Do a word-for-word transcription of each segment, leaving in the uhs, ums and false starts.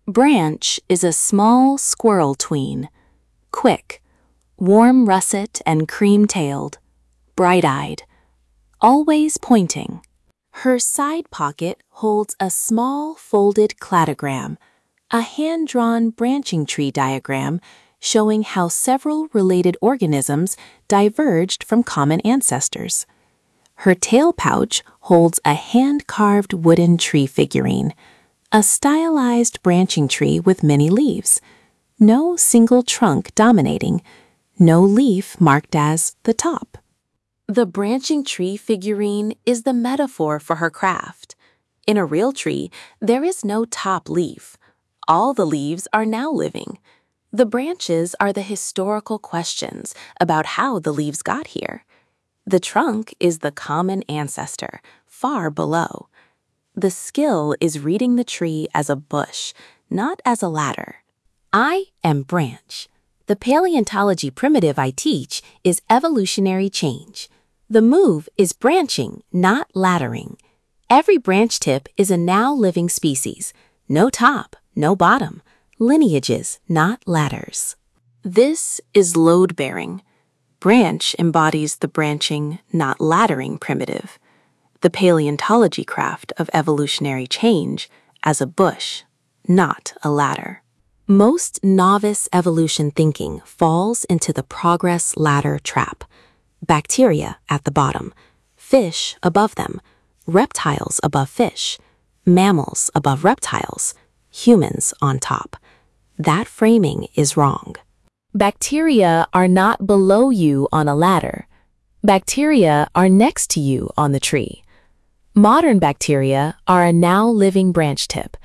Branch is a small squirrel tween, quick, warm russet and cream-tailed, bright-eyed, always pointing. Her side pocket holds a small folded cladogram, a hand-drawn branching tree diagram showing how several related organisms diverged from common ancestors. Her tail pouch holds a hand-carved wooden tree figurine, a stylized branching tree with many leaves, no single trunk dominating, no leaf marked as the top. The branching tree figurine is the metaphor for her craft. In a real tree, there is no top leaf. All the leaves are now living. The branches are the historical questions about how the leaves got here. The trunk is the common ancestor, far below. The skill is reading the tree as a bush, not as a ladder. I am branch. The paleontology primitive I teach is evolutionary change. The move is branching, not laddering. Every branch tip is a now living species. No top, no bottom. Lineages, not ladders. This is load-bearing. Branch embodies the branching, not laddering primitive. The paleontology craft of evolutionary change as a bush, not a ladder. Most novice evolution thinking falls into the progress ladder trap. Bacteria at the bottom, fish above them, reptiles above fish, mammals above reptiles, humans on top. That framing is wrong. Bacteria are not below you on a ladder. Bacteria are next to you on the tree. Modern bacteria are a now living branch tip.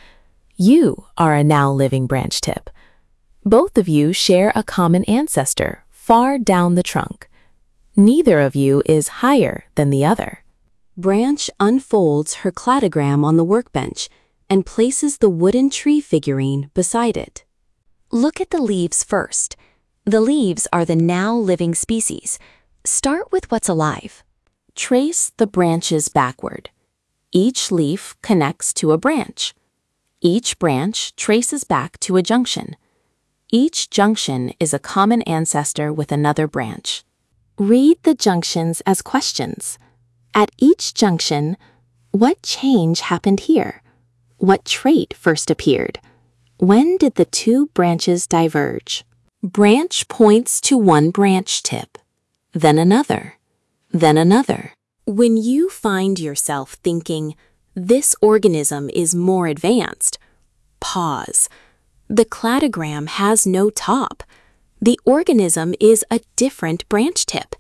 You are a now living branch tip. Both of you share a common ancestor far down the trunk. Neither of you is higher than the other. Branch unfolds her cladogram on the workbench and places the wooden tree figurine beside it. Look at the leaves first. The leaves are the now living species. Start with what's alive. Trace the branches backward. Each leaf connects to a branch. Each branch traces back to a junction. Each junction is a common ancestor with another branch. Read the junctions as questions. At each junction, what change happened here? What trait first appeared? When did the two branches diverge? Branch points to one branch tip, then another, then another. When you find yourself thinking, this organism is more advanced, pause. The cladogram has no top. The organism is a different branch tip,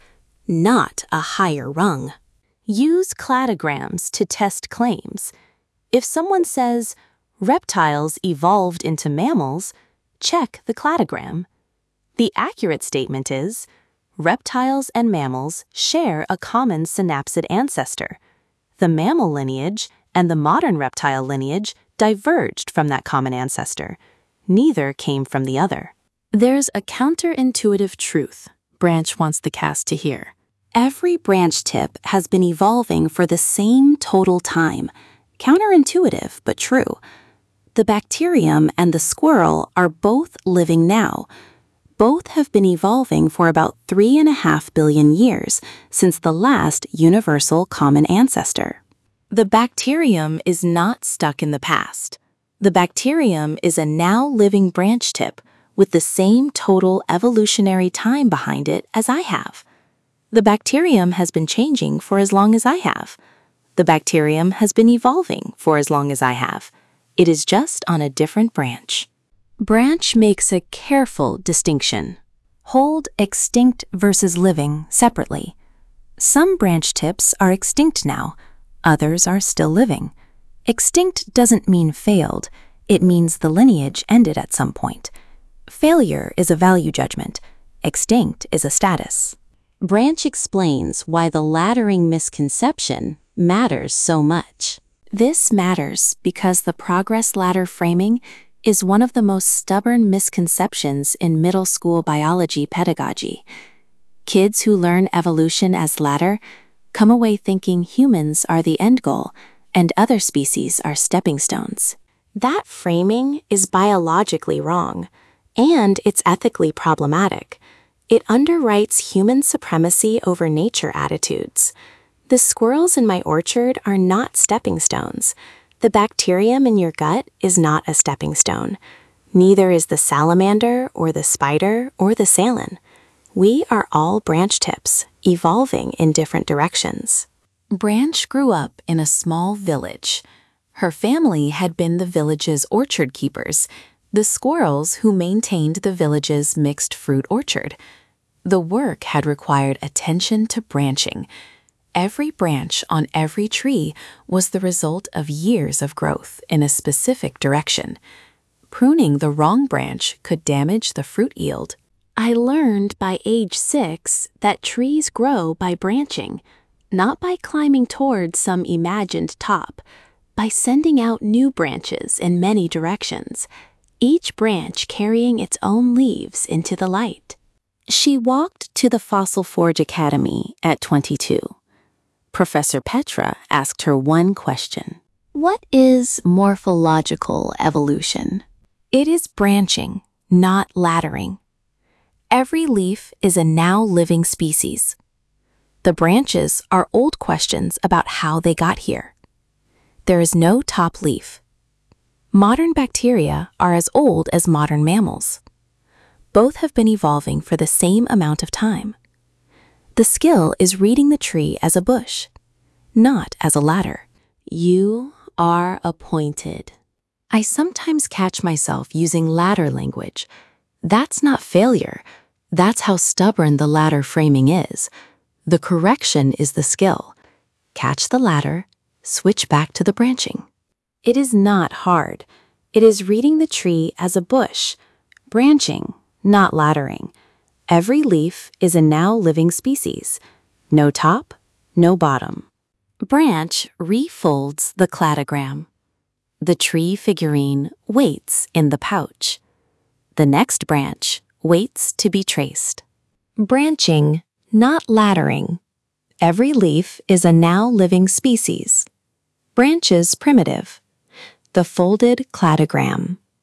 not a higher rung. Use cladograms to test claims. If someone says, reptiles evolved into mammals, check the cladogram. The accurate statement is, reptiles and mammals share a common synapsid ancestor. The mammal lineage and the modern reptile lineage diverged from that common ancestor. Neither came from the other. There's a counterintuitive truth Branch wants the cast to hear. Every branch tip has been evolving for the same total time. Counterintuitive, but true. The bacterium and the squirrel are both living now. Both have been evolving for about three and a half billion years since the last universal common ancestor. The bacterium is not stuck in the past. The bacterium is a now living branch tip with the same total evolutionary time behind it as I have. The bacterium has been changing for as long as I have. The bacterium has been evolving for as long as I have. It is just on a different branch. Branch makes a careful distinction. Hold extinct versus living separately. Some branch tips are extinct now. Others are still living. Extinct doesn't mean failed. It means the lineage ended at some point. Failure is a value judgment. Extinct is a status. Branch explains why the laddering misconception matters so much. This matters because the progress ladder framing is one of the most stubborn misconceptions in middle school biology pedagogy. Kids who learn evolution as ladder come away thinking humans are the end goal and other species are stepping stones. That framing is biologically wrong, and it's ethically problematic. It underwrites human supremacy over nature attitudes. The squirrels in my orchard are not stepping stones. The bacterium in your gut is not a stepping stone. Neither is the salamander or the spider or the salen. We are all branch tips, evolving in different directions. Branch grew up in a small village. Her family had been the village's orchard keepers, the squirrels who maintained the village's mixed fruit orchard. The work had required attention to branching. Every branch on every tree was the result of years of growth in a specific direction. Pruning the wrong branch could damage the fruit yield. I learned by age six that trees grow by branching, not by climbing toward some imagined top, by sending out new branches in many directions, each branch carrying its own leaves into the light. She walked to the Fossil Forge Academy at twenty-two. Professor Petra asked her one question. What is morphological evolution? It is branching, not laddering. Every leaf is a now living species. The branches are old questions about how they got here. There is no top leaf. Modern bacteria are as old as modern mammals. Both have been evolving for the same amount of time. The skill is reading the tree as a bush, not as a ladder. You are appointed. I sometimes catch myself using ladder language. That's not failure. That's how stubborn the ladder framing is. The correction is the skill. Catch the ladder, switch back to the branching. It is not hard. It is reading the tree as a bush, branching, not laddering. Every leaf is a now living species. No top, no bottom. Branch refolds the cladogram. The tree figurine waits in the pouch. The next branch waits to be traced. Branching, not laddering. Every leaf is a now living species. Branches primitive. The folded cladogram.